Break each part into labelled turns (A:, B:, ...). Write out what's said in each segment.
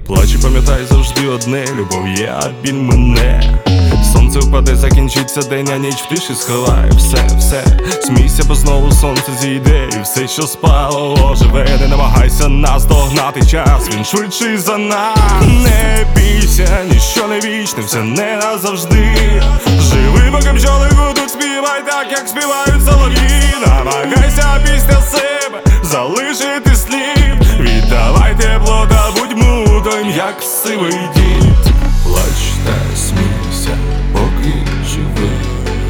A: Плач і пам'ятай завжди одне, любов є, а біль мине. Сонце впаде, закінчиться день, а ніч в тиші сховає все. Смійся, бо знову сонце зійде, і все, що спало, оживе. Не намагайся наздогнати час, він швидший за нас. Не бійся, ніщо не вічне, все не назавжди. Живи, поки бджоли гудуть, співай так, як співають солов'ї. Намагайся після себе залишити слід. Віддавай тепло та будь мудрим, як сивий дід. Плач та смійся, поки живий.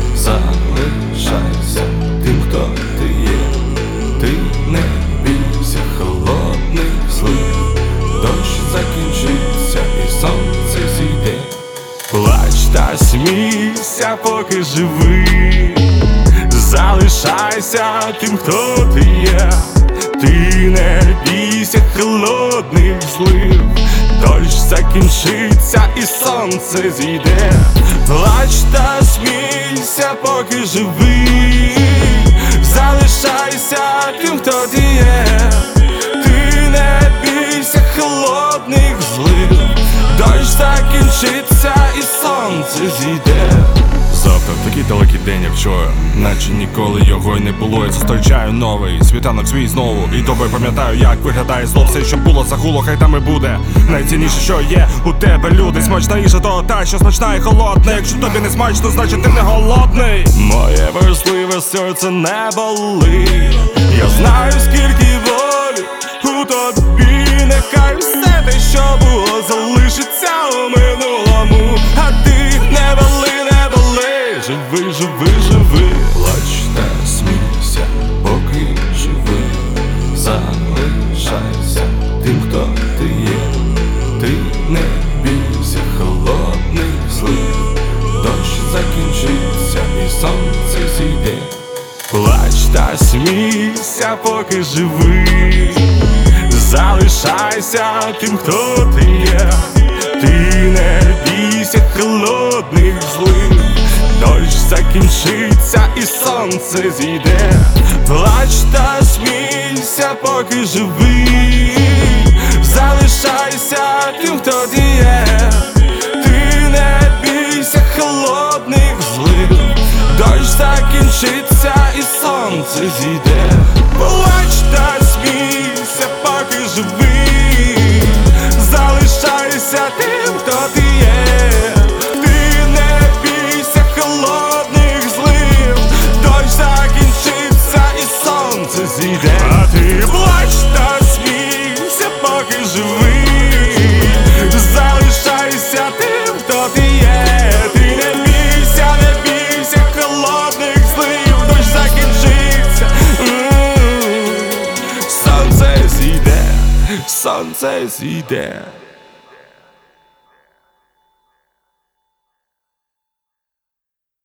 A: Залишайся тим, хто ти є. Ти не бійся холодних злив. Дощ закінчиться і сонце зійде. Плач та смійся, поки живий. Залишайся тим, хто ти є. Ти не бійся холодних злив. Дощ закінчиться і сонце зійде. Плач та смійся, поки живий. Залишайся тим, хто ти є. Ти не бійся холодних злив. Дощ закінчиться і сонце зійде. Завтра такий далекий день, як вчора, наче ніколи його й не було. Я зустрічаю новий світанок свій знову. І добре пам'ятаю, як виглядає зло. Все, що було, загуло, хай там і буде. Найцінніше, що є у тебе, люди. Смачна їжа, то та, що смачна і холодна. Якщо тобі не смачно, значить ти не голодний. Моє вересливе серце не болить. Я знаю, скільки волі у тобі. Нехай все те, що було, залишиться у минулому. А ти не боли. Живи, живи, живи. Плач та смійся, поки живи. Залишайся тим, хто ти є. Ти не бійся холодних злив. Дощ закінчиться і сонце зійде. Плач та смійся, поки живи. Залишайся тим, хто ти є. Ти не бійся холодних злив. Дощ закінчиться і сонце зійде. Плач та смійся, поки живий. Залишайся тим, хто ти є. Ти не бійся холодних злив. Дощ закінчиться і сонце зійде. Плач та смійся, поки живий. Залишайся тим, хто ти є. А ти плач та смійся, поки живий. Залишайся тим, хто ти є. Ти не бійся холодних злив. Дощ закінчиться, сонце зійде, сонце зійде.